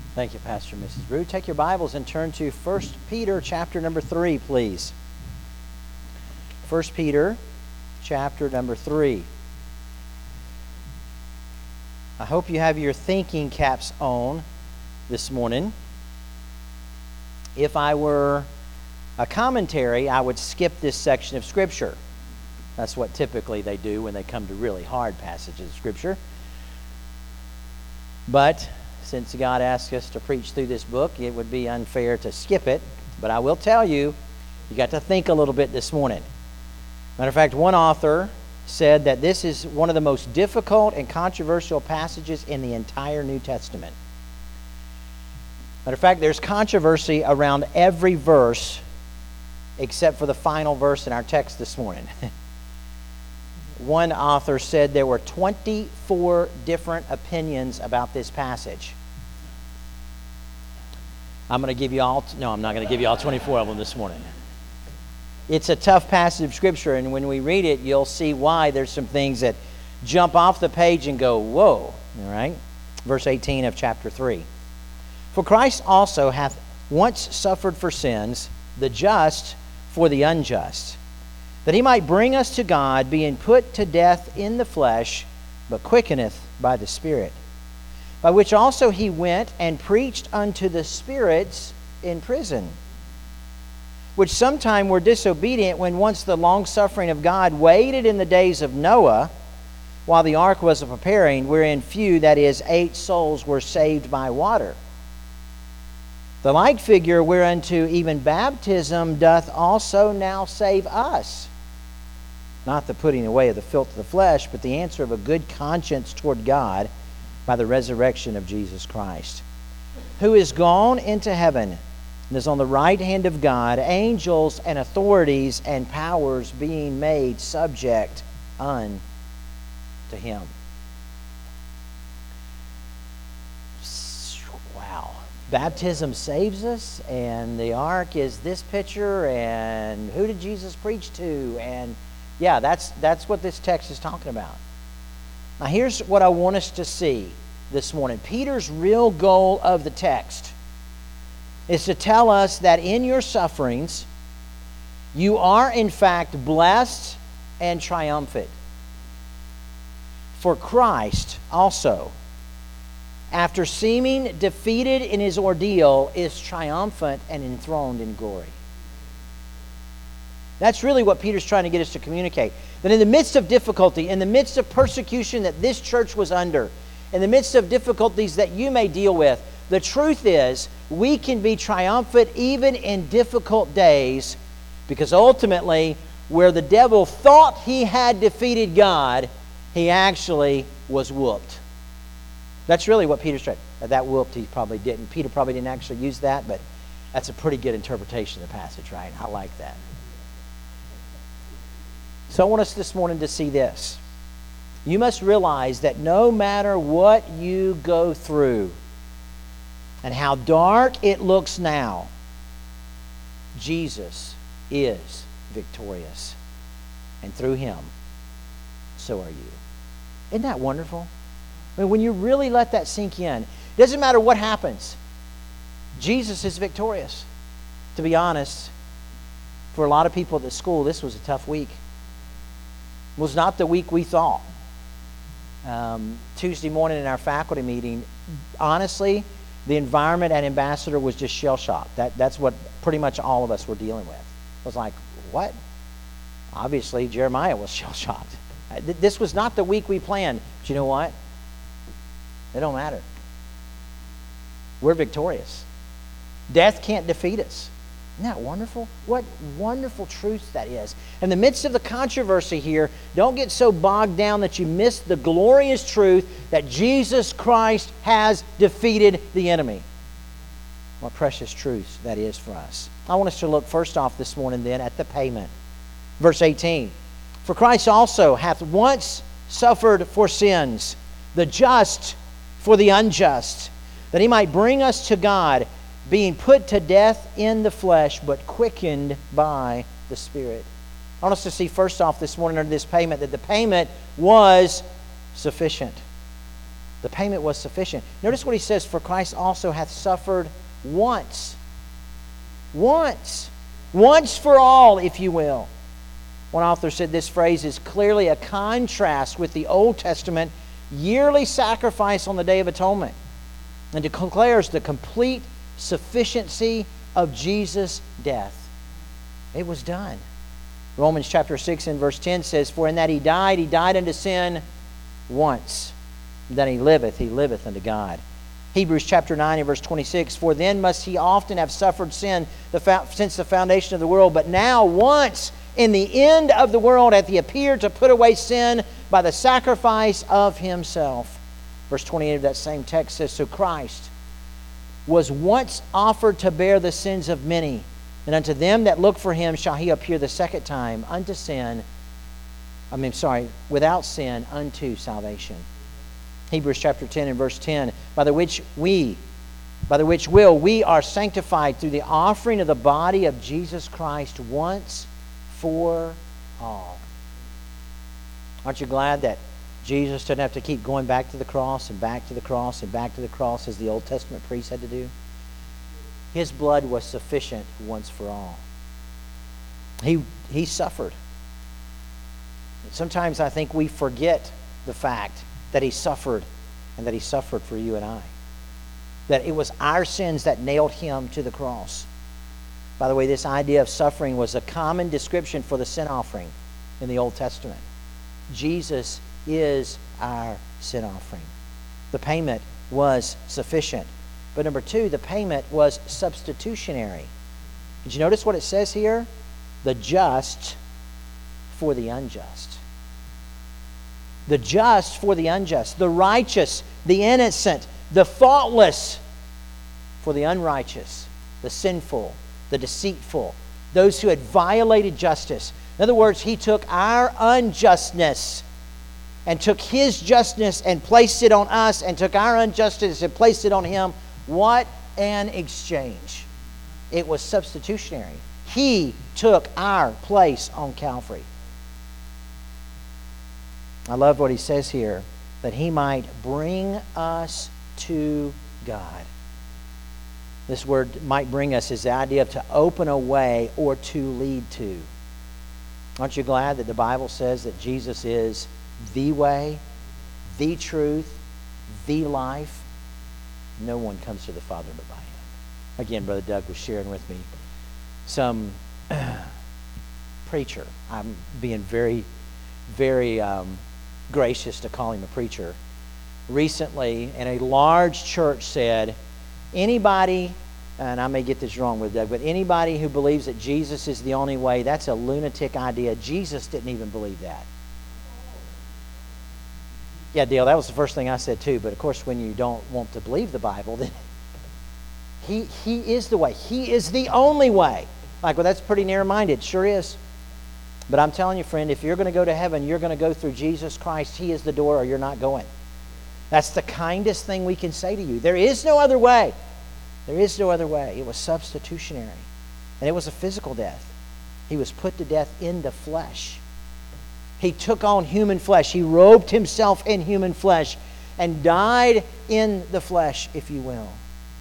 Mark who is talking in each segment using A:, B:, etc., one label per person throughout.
A: Thank you, Pastor Mrs. Brew. Take your Bibles and turn to 1 Peter chapter number 3, please. 1 Peter chapter number 3. I hope you have your thinking caps on this morning. If I were a commentary, I would skip this section of Scripture. That's what typically they do when they come to really hard passages of Scripture. But since God asked us to preach through this book, it would be unfair to skip it. But I will tell you, you got to think a little bit this morning. Matter of fact, one author said that this is one of the most difficult and controversial passages in the entire New Testament. Matter of fact, there's controversy around every verse except for the final verse in our text this morning. One author said there were 24 different opinions about this passage. I'm going to give you all... No, I'm not going to give you all 24 of them this morning. It's a tough passage of Scripture, and when we read it, you'll see why there's some things that jump off the page and go, whoa, all right? Verse 18 of chapter 3. For Christ also hath once suffered for sins, the just for the unjust, that he might bring us to God, being put to death in the flesh, but quickeneth by the Spirit, by which also he went and preached unto the spirits in prison, which sometime were disobedient, when once the long-suffering of God waited in the days of Noah, while the ark was a-preparing, wherein few, that is, 8 souls, were saved by water. The like figure whereunto even baptism doth also now save us, not the putting away of the filth of the flesh, but the answer of a good conscience toward God by the resurrection of Jesus Christ, who is gone into heaven and is on the right hand of God, angels and authorities and powers being made subject unto him. Wow. Baptism saves us, and the ark is this picture, and who did Jesus preach to? And yeah, that's what this text is talking about. Now here's what I want us to see this morning. Peter's real goal of the text is to tell us that in your sufferings, you are in fact blessed and triumphant. For Christ also, after seeming defeated in his ordeal, is triumphant and enthroned in glory. That's really what Peter's trying to get us to communicate. That in the midst of difficulty, in the midst of persecution that this church was under, in the midst of difficulties that you may deal with, the truth is we can be triumphant even in difficult days, because ultimately, where the devil thought he had defeated God, he actually was whooped. That's really what Peter's trying. That whooped, he probably didn't. Peter probably didn't actually use that, but that's a pretty good interpretation of the passage, right? I like that. So I want us this morning to see this. You must realize that no matter what you go through and how dark it looks now, Jesus is victorious. And through him, so are you. Isn't that wonderful? I mean, when you really let that sink in, it doesn't matter what happens. Jesus is victorious. To be honest, for a lot of people at the school, this was a tough week. It was not the week we thought. Tuesday morning in our faculty meeting, honestly, the environment at Ambassador was just shell-shocked. That's what pretty much all of us were dealing with. It was like, what? Obviously, Jeremiah was shell-shocked. This was not the week we planned. But you know what? It don't matter. We're victorious. Death can't defeat us. Isn't that wonderful? What wonderful truth that is. In the midst of the controversy here, don't get so bogged down that you miss the glorious truth that Jesus Christ has defeated the enemy. What precious truth that is for us. I want us to look first off this morning then at the payment. Verse 18. For Christ also hath once suffered for sins, the just for the unjust, that he might bring us to God, being put to death in the flesh, but quickened by the Spirit. I want us to see first off this morning under this payment that the payment was sufficient. The payment was sufficient. Notice what he says, for Christ also hath suffered once. Once. Once for all, if you will. One author said this phrase is clearly a contrast with the Old Testament yearly sacrifice on the Day of Atonement, and declares the complete sufficiency of Jesus' death. It was done. Romans chapter 6 and verse 10 says, for in that he died unto sin once. Then he liveth unto God. Hebrews chapter 9 and verse 26, for then must he often have suffered sin since the foundation of the world, but now once in the end of the world hath he appeared to put away sin by the sacrifice of himself. Verse 28 of that same text says, so Christ was once offered to bear the sins of many, and unto them that look for him shall he appear the second time without sin unto salvation. Hebrews chapter 10 and verse 10, by the which we are sanctified through the offering of the body of Jesus Christ once for all. Aren't you glad that Jesus didn't have to keep going back to the cross and back to the cross and back to the cross as the Old Testament priests had to do? His blood was sufficient once for all. He suffered. Sometimes I think we forget the fact that he suffered, and that he suffered for you and I. That it was our sins that nailed him to the cross. By the way, this idea of suffering was a common description for the sin offering in the Old Testament. Jesus is our sin offering. The payment was sufficient. But number two, the payment was substitutionary. Did you notice what it says here? The just for the unjust. The just for the unjust. The righteous, the innocent, the faultless for the unrighteous, the sinful, the deceitful, those who had violated justice. In other words, he took our unjustness and took his justness and placed it on us, and took our injustice and placed it on him. What an exchange. It was substitutionary. He took our place on Calvary. I love what he says here, that he might bring us to God. This word might bring us is the idea of to open a way or to lead to. Aren't you glad that the Bible says that Jesus is the way, the truth, the life? No one comes to the Father but by him. Again, Brother Doug was sharing with me some preacher. I'm being very, very gracious to call him a preacher. Recently, in a large church said, anybody, and I may get this wrong with Doug, but anybody who believes that Jesus is the only way, that's a lunatic idea. Jesus didn't even believe that. Yeah, Dale, that was the first thing I said too, but of course when you don't want to believe the Bible, then he is the way. He is the only way. Like, well, that's pretty narrow-minded. Sure is. But I'm telling you, friend, if you're going to go to heaven, you're going to go through Jesus Christ. He is the door, or you're not going. That's the kindest thing we can say to you. There is no other way. There is no other way. It was substitutionary. And it was a physical death. He was put to death in the flesh. He took on human flesh. He robed himself in human flesh and died in the flesh, if you will.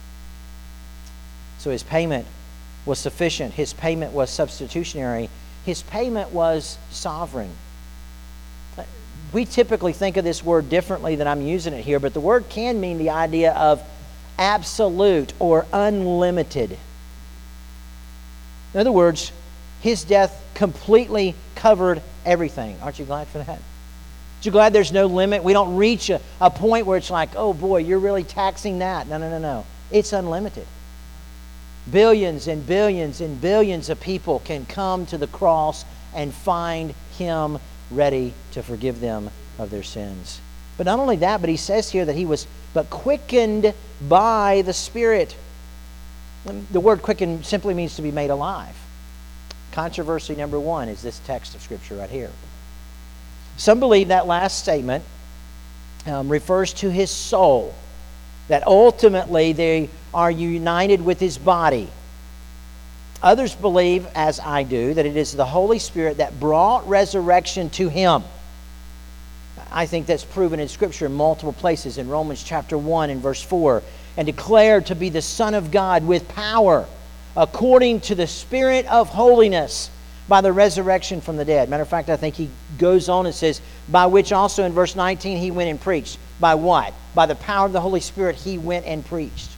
A: So his payment was sufficient. His payment was substitutionary. His payment was sovereign. We typically think of this word differently than I'm using it here, but the word can mean the idea of absolute or unlimited. In other words, his death completely covered everything. Aren't you glad for that? Aren't you glad there's no limit? We don't reach a point where it's like, oh boy, you're really taxing that. No. It's unlimited. Billions and billions and billions of people can come to the cross and find him ready to forgive them of their sins. But not only that, but he says here that he was but quickened by the Spirit. The word quickened simply means to be made alive. Controversy number one is this text of Scripture right here. Some believe that last statement refers to his soul, that ultimately they are united with his body. Others believe, as I do, that it is the Holy Spirit that brought resurrection to him. I think that's proven in Scripture in multiple places. In Romans chapter 1 and verse 4, and declared to be the Son of God with power, according to the Spirit of holiness, by the resurrection from the dead. Matter of fact, I think he goes on and says, by which also in verse 19 he went and preached. By what? By the power of the Holy Spirit he went and preached.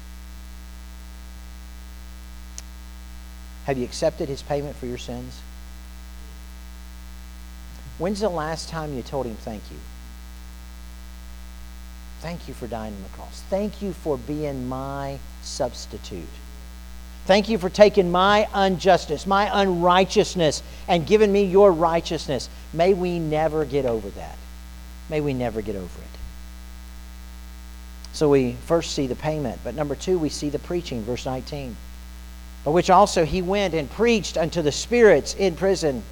A: Have you accepted his payment for your sins? When's the last time you told him thank you? Thank you for dying on the cross. Thank you for being my substitute. Thank you for taking my injustice, my unrighteousness, and giving me your righteousness. May we never get over that. May we never get over it. So we first see the payment, but number two, we see the preaching, verse 19. By which also he went and preached unto the spirits in prison.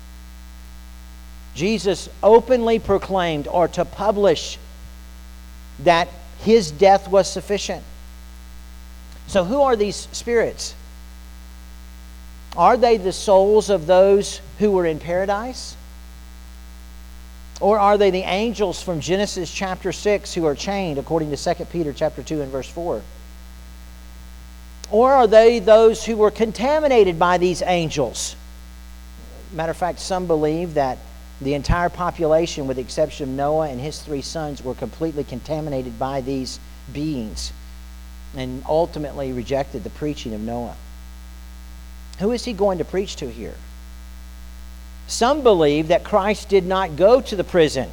A: Jesus openly proclaimed, or to publish, that his death was sufficient. So who are these spirits? Are they the souls of those who were in paradise? Or are they the angels from Genesis chapter 6 who are chained, according to 2 Peter chapter 2 and verse 4? Or are they those who were contaminated by these angels? Matter of fact, some believe that the entire population, with the exception of Noah and his 3 sons, were completely contaminated by these beings and ultimately rejected the preaching of Noah. Who is he going to preach to here? Some believe that Christ did not go to the prison.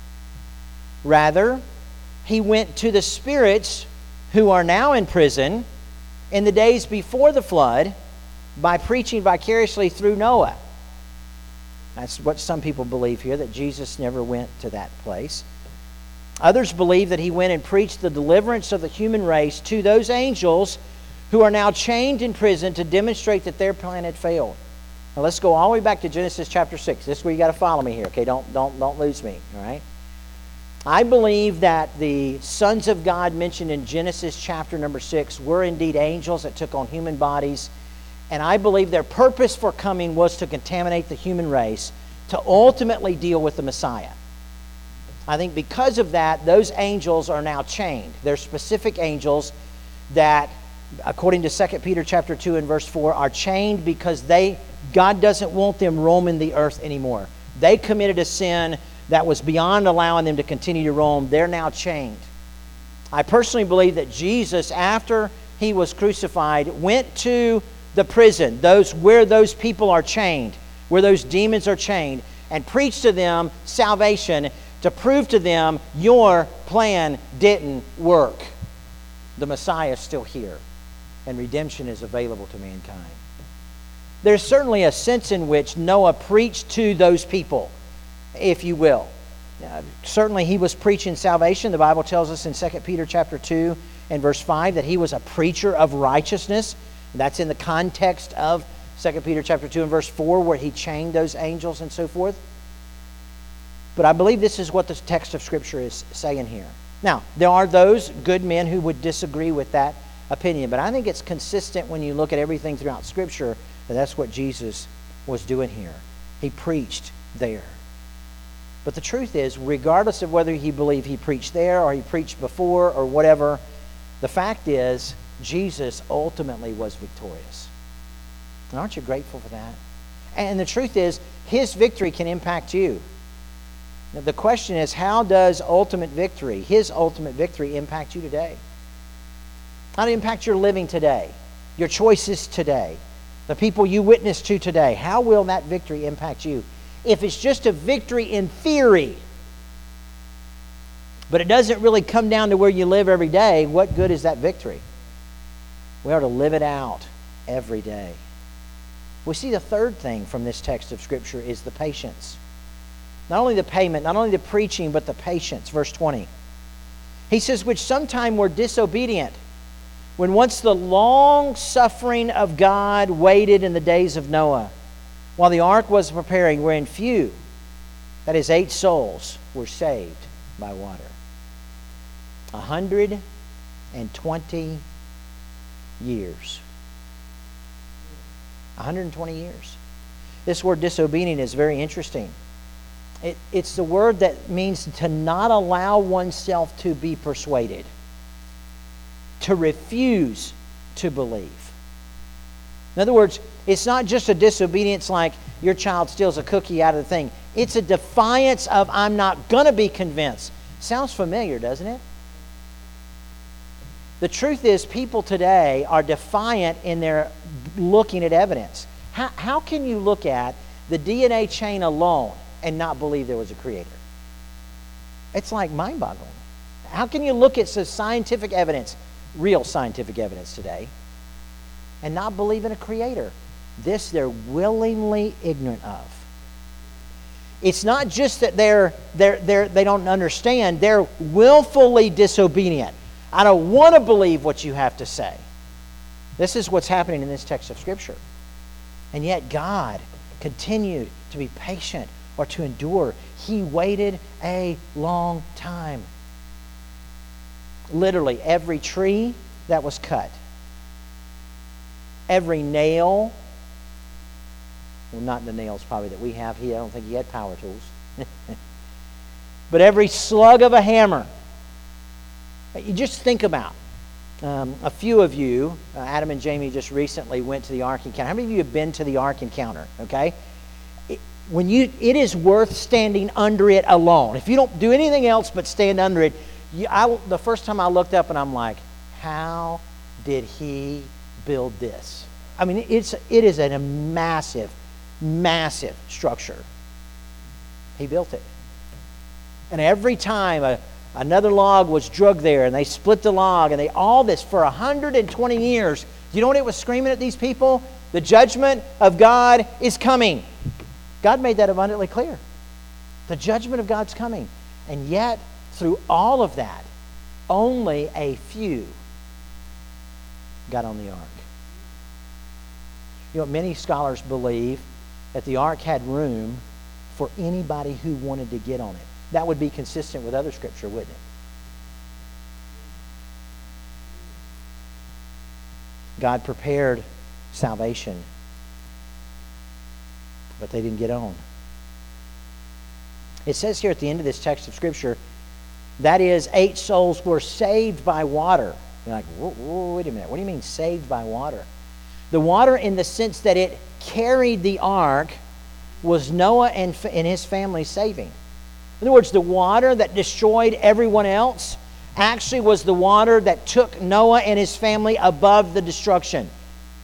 A: Rather, he went to the spirits who are now in prison in the days before the flood by preaching vicariously through Noah. That's what some people believe here, that Jesus never went to that place. Others believe that he went and preached the deliverance of the human race to those angels who are now chained in prison to demonstrate that their plan had failed. Now let's go all the way back to Genesis chapter 6. This is where you got to follow me here, okay? Don't lose me, all right? I believe that the sons of God mentioned in Genesis chapter number 6 were indeed angels that took on human bodies. And I believe their purpose for coming was to contaminate the human race, to ultimately deal with the Messiah. I think because of that, those angels are now chained. They're specific angels that, according to 2 Peter chapter 2 and verse 4, are chained because God doesn't want them roaming the earth anymore. They committed a sin that was beyond allowing them to continue to roam. They're now chained. I personally believe that Jesus, after he was crucified, went to the prison, where those people are chained, where those demons are chained, and preached to them salvation to prove to them your plan didn't work. The Messiah is still here, and redemption is available to mankind. There's certainly a sense in which Noah preached to those people, if you will. Certainly he was preaching salvation. The Bible tells us in 2 Peter chapter 2 and verse 5 that he was a preacher of righteousness. That's in the context of 2 Peter chapter 2 and verse 4, where he chained those angels and so forth. But I believe this is what the text of Scripture is saying here. Now, there are those good men who would disagree with that opinion, but I think it's consistent when you look at everything throughout Scripture that that's what Jesus was doing here. He preached there. But the truth is, regardless of whether he believed he preached there or he preached before or whatever, the fact is, Jesus ultimately was victorious. And aren't you grateful for that? And the truth is, his victory can impact you. Now, the question is, how does his ultimate victory impact you today? How does it impact your living today? Your choices today? The people you witness to today? How will that victory impact you? If it's just a victory in theory, but it doesn't really come down to where you live every day, what good is that victory? We are to live it out every day. We see the third thing from this text of Scripture is the patience. Not only the payment, not only the preaching, but the patience. Verse 20. He says, which sometime were disobedient, when once the long suffering of God waited in the days of Noah, while the ark was preparing, wherein few, that is 8 souls, were saved by water. 120 years. 120 years. This word disobedient is very interesting. It's the word that means to not allow oneself to be persuaded, to refuse to believe. In other words, it's not just a disobedience like your child steals a cookie out of the thing. It's a defiance of, I'm not going to be convinced. Sounds familiar, doesn't it? The truth is, people today are defiant in their looking at evidence. How can you look at the DNA chain alone and not believe there was a creator? It's like mind-boggling. How can you look at some scientific evidence, real scientific evidence today, and not believe in a creator? This they're willingly ignorant of. It's not just that they don't understand, they're willfully disobedient. I don't want to believe what you have to say. This is what's happening in this text of Scripture. And yet God continued to be patient or to endure. He waited a long time. Literally, every tree that was cut, every nail, well, not the nails probably that we have. I don't think he had power tools. But every slug of a hammer. You just think about. A few of you, Adam and Jamie just recently went to the Ark Encounter. How many of you have been to the Ark Encounter? Okay? It is worth standing under it alone. If you don't do anything else but stand under it, the first time I looked up and I'm like, how did he build this? I mean, it is a massive, massive structure. He built it. And every time another log was drug there and they split the log and all this for 120 years. Do you know what it was screaming at these people? The judgment of God is coming. God made that abundantly clear. The judgment of God's coming. And yet, through all of that, only a few got on the ark. You know, many scholars believe that the ark had room for anybody who wanted to get on it. That would be consistent with other scripture, wouldn't it? God prepared salvation, but they didn't get on. It says here at the end of this text of Scripture, that is, 8 souls were saved by water. You're like, wait a minute, what do you mean saved by water? The water in the sense that it carried the ark was Noah and his family saving. In other words, the water that destroyed everyone else actually was the water that took Noah and his family above the destruction.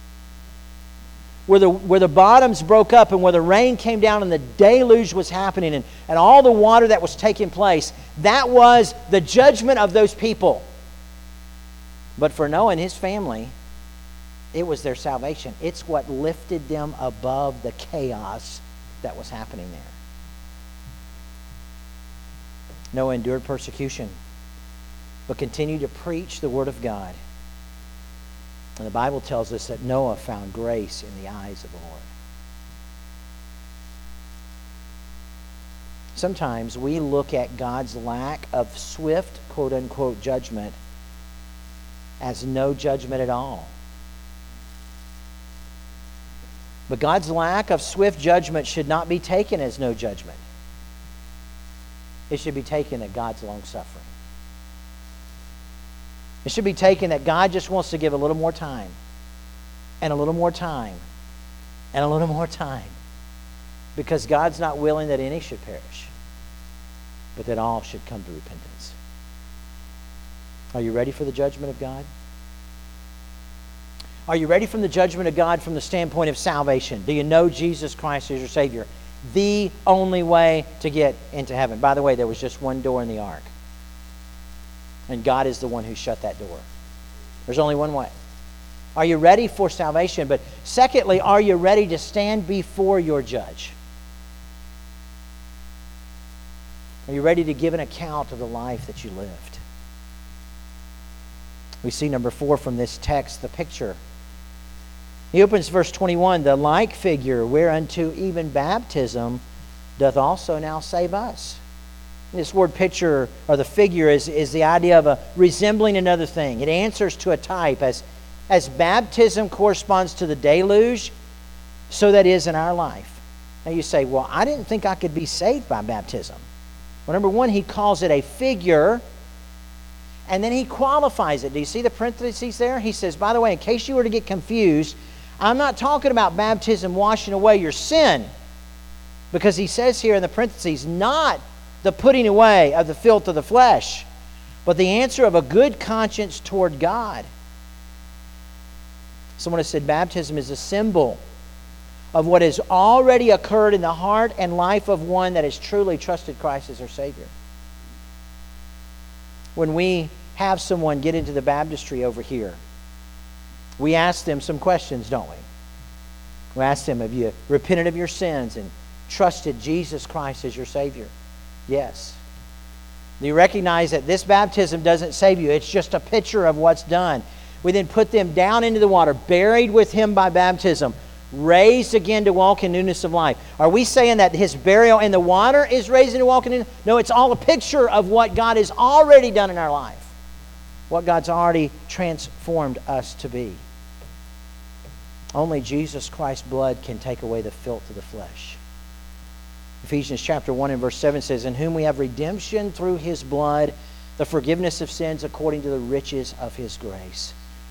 A: Where the bottoms broke up and where the rain came down and the deluge was happening and all the water that was taking place, that was the judgment of those people. But for Noah and his family, it was their salvation. It's what lifted them above the chaos that was happening there. Noah endured persecution, but continued to preach the Word of God. And the Bible tells us that Noah found grace in the eyes of the Lord. Sometimes we look at God's lack of swift, quote-unquote, judgment as no judgment at all. But God's lack of swift judgment should not be taken as no judgment. It should be taken that God's long-suffering. It should be taken that God just wants to give a little more time, and a little more time, and a little more time. Because God's not willing that any should perish, but that all should come to repentance. Are you ready for the judgment of God? Are you ready for the judgment of God from the standpoint of salvation? Do you know Jesus Christ as your Savior? The only way to get into heaven. By the way, there was just one door in the ark. And God is the one who shut that door. There's only one way. Are you ready for salvation? But secondly, are you ready to stand before your judge? Are you ready to give an account of the life that you lived? We see number 4 from this text, the picture. He opens verse 21, the like figure whereunto even baptism doth also now save us. This word picture, or the figure, is the idea of resembling another thing. It answers to a type. As baptism corresponds to the deluge, so that is in our life. Now you say, well, I didn't think I could be saved by baptism. Well, number one, he calls it a figure, and then he qualifies it. Do you see the parentheses there? He says, by the way, in case you were to get confused, I'm not talking about baptism washing away your sin, because he says here in the parentheses, not the putting away of the filth of the flesh, but the answer of a good conscience toward God. Someone has said baptism is a symbol of what has already occurred in the heart and life of one that has truly trusted Christ as their Savior. When we have someone get into the baptistry over here, we ask them some questions, don't we? We ask them, have you repented of your sins and trusted Jesus Christ as your Savior? Yes. Do you recognize that this baptism doesn't save you? It's just a picture of what's done. We then put them down into the water, buried with Him by baptism, raised again to walk in newness of life. Are we saying that His burial in the water is raising to walk in newness? No, it's all a picture of what God has already done in our life, what God's already transformed us to be. Only Jesus Christ's blood can take away the filth of the flesh. Ephesians chapter 1 and verse 7 says, in whom we have redemption through His blood, the forgiveness of sins according to the riches of His grace.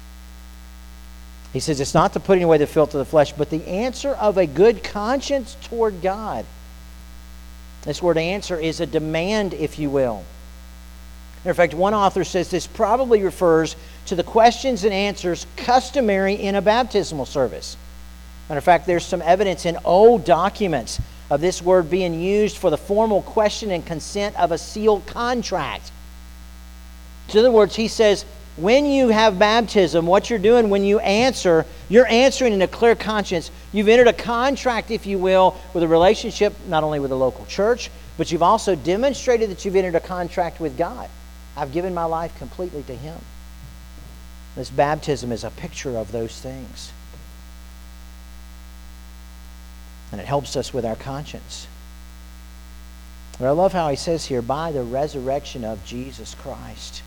A: He says it's not the putting away the filth of the flesh, but the answer of a good conscience toward God. This word answer is a demand, if you will. In fact, one author says this probably refers to the questions and answers customary in a baptismal service. Matter of fact, there's some evidence in old documents of this word being used for the formal question and consent of a sealed contract. In other words, he says, when you have baptism, what you're doing when you answer, you're answering in a clear conscience. You've entered a contract, if you will, with a relationship not only with the local church, but you've also demonstrated that you've entered a contract with God. I've given my life completely to Him. This baptism is a picture of those things. And it helps us with our conscience. But I love how he says here, by the resurrection of Jesus Christ.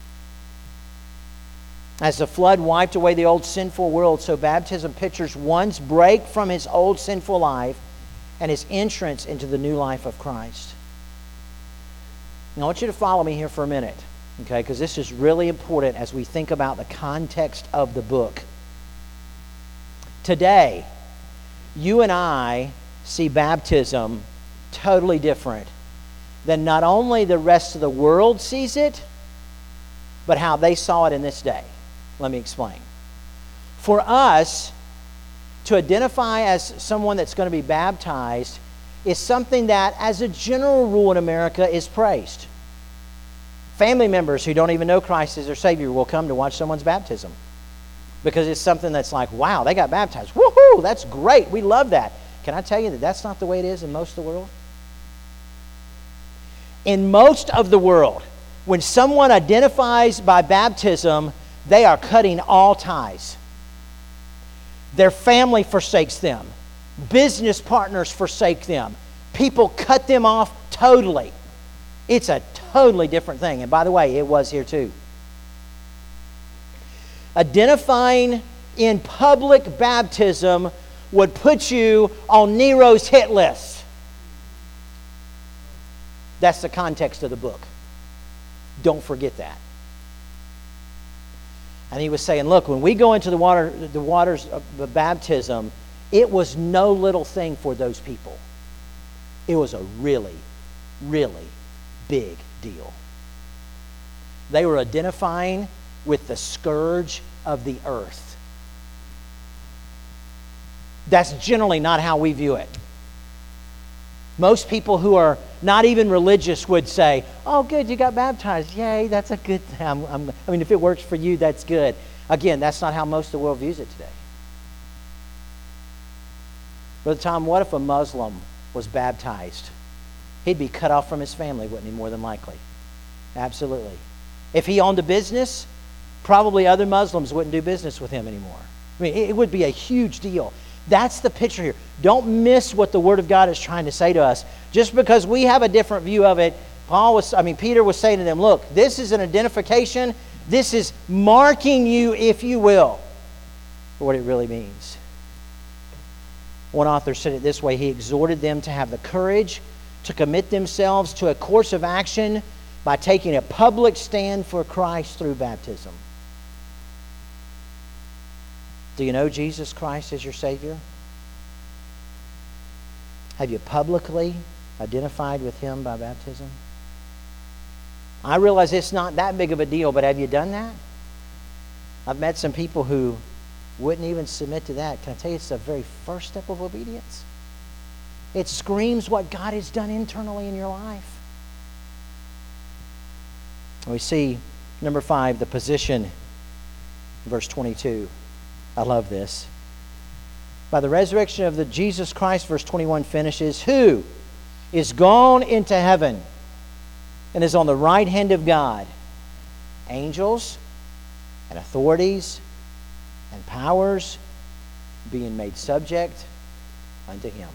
A: As the flood wiped away the old sinful world, so baptism pictures one's break from his old sinful life and his entrance into the new life of Christ. Now, I want you to follow me here for a minute, okay? Because this is really important as we think about the context of the book. Today, you and I see baptism totally different than not only the rest of the world sees it, but how they saw it in this day. Let me explain. For us, to identify as someone that's going to be baptized is something that, as a general rule in America, is praised. Family members who don't even know Christ as their Savior will come to watch someone's baptism because it's something that's like, wow, they got baptized. Woohoo, that's great. We love that. Can I tell you that that's not the way it is in most of the world? In most of the world, when someone identifies by baptism, they are cutting all ties. Their family forsakes them. Business partners forsake them. People cut them off totally. It's a totally different thing. And by the way, it was here too. Identifying in public baptism would put you on Nero's hit list. That's the context of the book. Don't forget that. And he was saying, look, when we go into the waters of the baptism, it was no little thing for those people. It was a really, really big deal. They were identifying with the scourge of the earth. That's generally not how we view it. Most people who are not even religious would say, oh, good, you got baptized. Yay, that's a good thing. I mean, if it works for you, that's good. Again, that's not how most of the world views it today. Brother Tom, what if a Muslim was baptized? He'd be cut off from his family, wouldn't he, more than likely? Absolutely. If he owned a business, probably other Muslims wouldn't do business with him anymore. I mean, it would be a huge deal. That's the picture here. Don't miss what the Word of God is trying to say to us. Just because we have a different view of it, Peter was saying to them, look, this is an identification. This is marking you, if you will, for what it really means. One author said it this way: he exhorted them to have the courage to commit themselves to a course of action by taking a public stand for Christ through baptism. Do you know Jesus Christ as your Savior? Have you publicly identified with Him by baptism? I realize it's not that big of a deal, but have you done that? I've met some people who wouldn't even submit to that. Can I tell you, it's the very first step of obedience. It screams what God has done internally in your life. We see, number 5, the position, verse 22. I love this. By the resurrection of the Jesus Christ, verse 21 finishes, who is gone into heaven and is on the right hand of God. Angels and authorities and powers being made subject unto Him.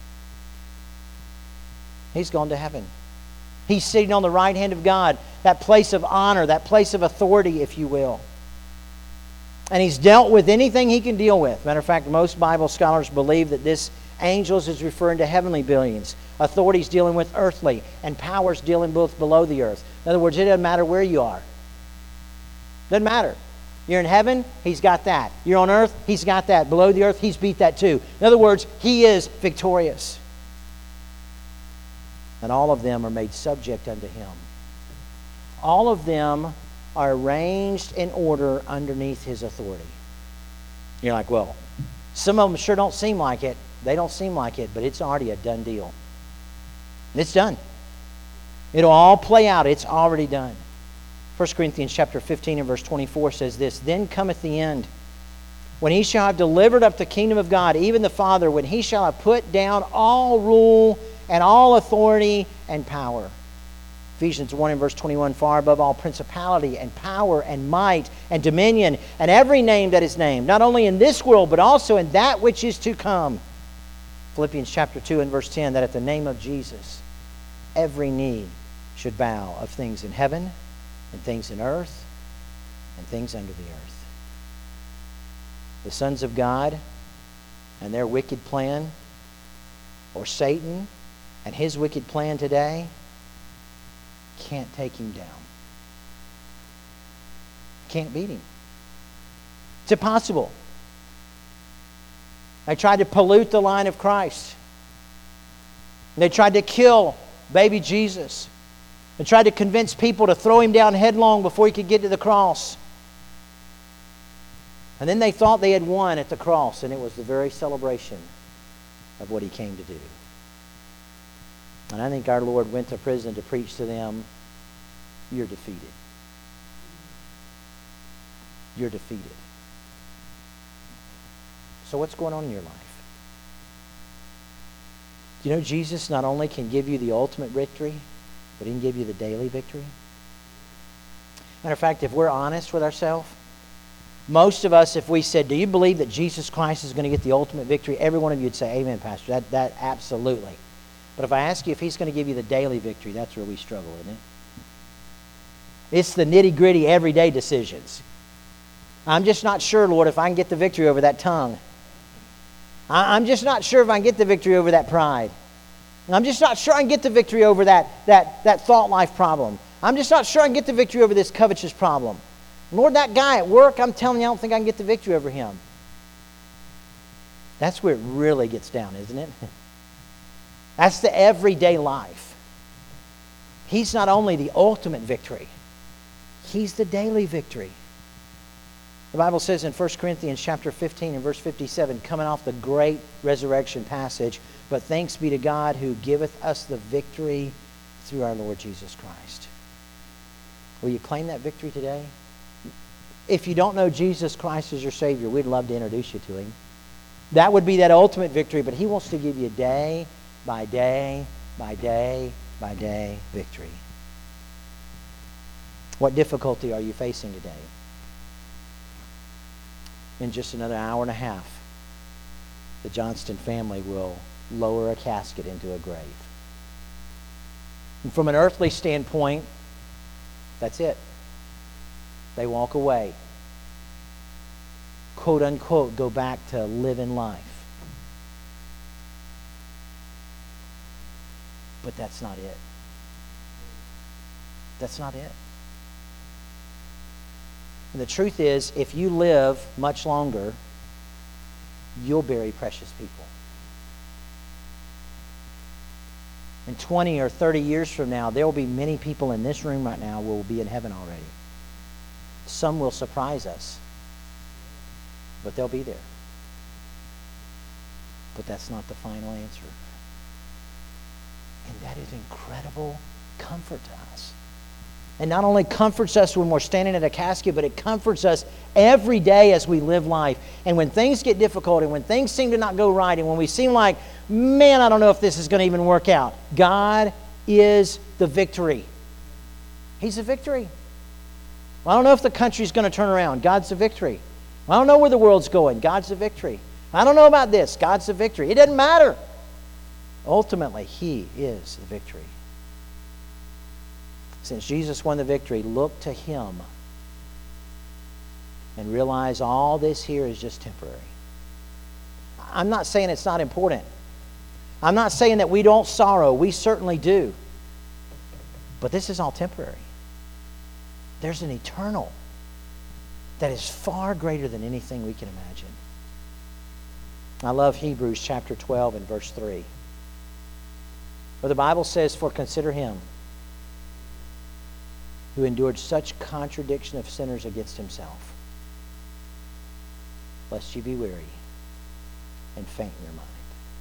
A: He's gone to heaven. He's sitting on the right hand of God, that place of honor, that place of authority, if you will. And He's dealt with anything He can deal with. Matter of fact, most Bible scholars believe that this angels is referring to heavenly beings, authorities dealing with earthly, and powers dealing both below the earth. In other words, it doesn't matter where you are. Doesn't matter. You're in heaven, He's got that. You're on earth, He's got that. Below the earth, He's beat that too. In other words, He is victorious. And all of them are made subject unto Him. All of them are arranged in order underneath His authority. You're like, well, some of them sure don't seem like it. They don't seem like it, but it's already a done deal. It's done. It'll all play out. It's already done. 1 Corinthians chapter 15 and verse 24 says this, then cometh the end, when He shall have delivered up the kingdom of God, even the Father, when He shall have put down all rule and all authority and power. Ephesians 1 and verse 21, far above all principality and power and might and dominion and every name that is named, not only in this world, but also in that which is to come. Philippians chapter 2 and verse 10, that at the name of Jesus, every knee should bow, of things in heaven and things in earth and things under the earth. The sons of God and their wicked plan, or Satan and his wicked plan today, can't take Him down. Can't beat Him. It's impossible. They tried to pollute the line of Christ. They tried to kill baby Jesus. They tried to convince people to throw Him down headlong before He could get to the cross. And then they thought they had won at the cross, and it was the very celebration of what He came to do. And I think our Lord went to prison to preach to them, you're defeated. You're defeated. So what's going on in your life? Do you know Jesus not only can give you the ultimate victory, but He can give you the daily victory? Matter of fact, if we're honest with ourselves, most of us, if we said, do you believe that Jesus Christ is going to get the ultimate victory? Every one of you would say, amen, Pastor. That absolutely. But if I ask you if He's going to give you the daily victory, that's where we struggle, isn't it? It's the nitty-gritty, everyday decisions. I'm just not sure, Lord, if I can get the victory over that tongue. I'm just not sure if I can get the victory over that pride. I'm just not sure I can get the victory over that thought life problem. I'm just not sure I can get the victory over this covetous problem. Lord, that guy at work, I'm telling you, I don't think I can get the victory over him. That's where it really gets down, isn't it? That's the everyday life. He's not only the ultimate victory, He's the daily victory. The Bible says in 1 Corinthians chapter 15 and verse 57, coming off the great resurrection passage, but thanks be to God who giveth us the victory through our Lord Jesus Christ. Will you claim that victory today? If you don't know Jesus Christ as your Savior, we'd love to introduce you to Him. That would be that ultimate victory, but He wants to give you day by day by day by day victory. What difficulty are you facing today? In just another hour and a half, the Johnston family will lower a casket into a grave. And from an earthly standpoint, that's it. They walk away. Quote unquote, go back to living life. But that's not it. That's not it. And the truth is, if you live much longer, you'll bury precious people. In 20 or 30 years from now, there will be many people in this room right now who will be in heaven already. Some will surprise us, but they'll be there. But that's not the final answer. And that is incredible comfort to us. And not only comforts us when we're standing at a casket, but it comforts us every day as we live life. And when things get difficult and when things seem to not go right and when we seem like, man, I don't know if this is going to even work out, God is the victory. He's the victory. Well, I don't know if the country's going to turn around. God's the victory. Well, I don't know where the world's going. God's the victory. I don't know about this. God's the victory. It doesn't matter. Ultimately, He is the victory. Since Jesus won the victory, look to Him and realize all this here is just temporary. I'm not saying it's not important. I'm not saying that we don't sorrow. We certainly do. But this is all temporary. There's an eternal that is far greater than anything we can imagine. I love Hebrews chapter 12 and verse 3. Where the Bible says, "For consider Him who endured such contradiction of sinners against Himself, lest ye be weary and faint in your mind."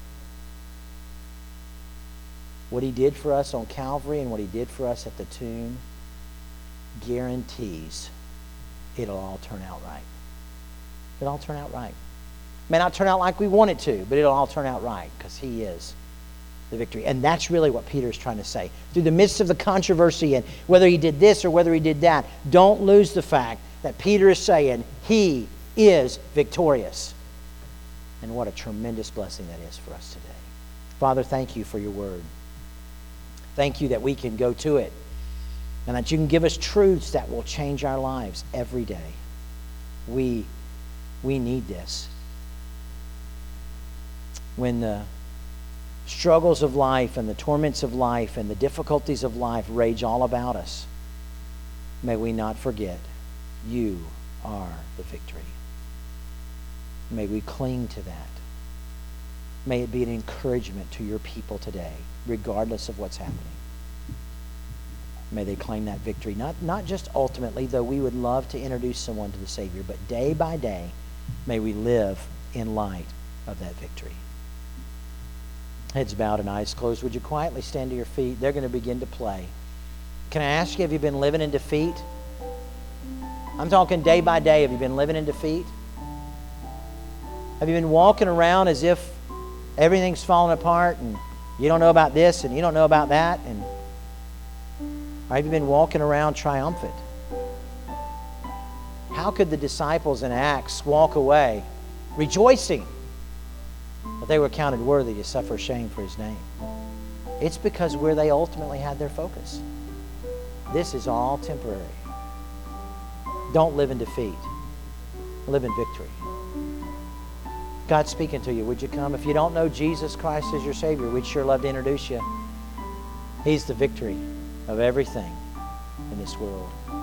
A: What He did for us on Calvary and what He did for us at the tomb guarantees it'll all turn out right. It'll all turn out right. It may not turn out like we want it to, but it'll all turn out right because He is the victory. And that's really what Peter is trying to say. Through the midst of the controversy and whether he did this or whether he did that, don't lose the fact that Peter is saying He is victorious. And what a tremendous blessing that is for us today. Father, thank You for Your word. Thank You that we can go to it and that You can give us truths that will change our lives every day. We need this. When the struggles of life and the torments of life and the difficulties of life rage all about us, may we not forget You are the victory. May we cling to that. May it be an encouragement to Your people today, regardless of what's happening. May they claim that victory, not just ultimately, though we would love to introduce someone to the Savior, but day by day, may we live in light of that victory. Heads bowed and eyes closed. Would you quietly stand to your feet? They're going to begin to play. Can I ask you, have you been living in defeat? I'm talking day by day. Have you been living in defeat? Have you been walking around as if everything's falling apart and you don't know about this and you don't know about that? Or have you been walking around triumphant? How could the disciples in Acts walk away rejoicing that they were counted worthy to suffer shame for His name? It's because where they ultimately had their focus. This is all temporary. Don't live in defeat. Live in victory. God's speaking to you. Would you come? If you don't know Jesus Christ as your Savior, we'd sure love to introduce you. He's the victory of everything in this world.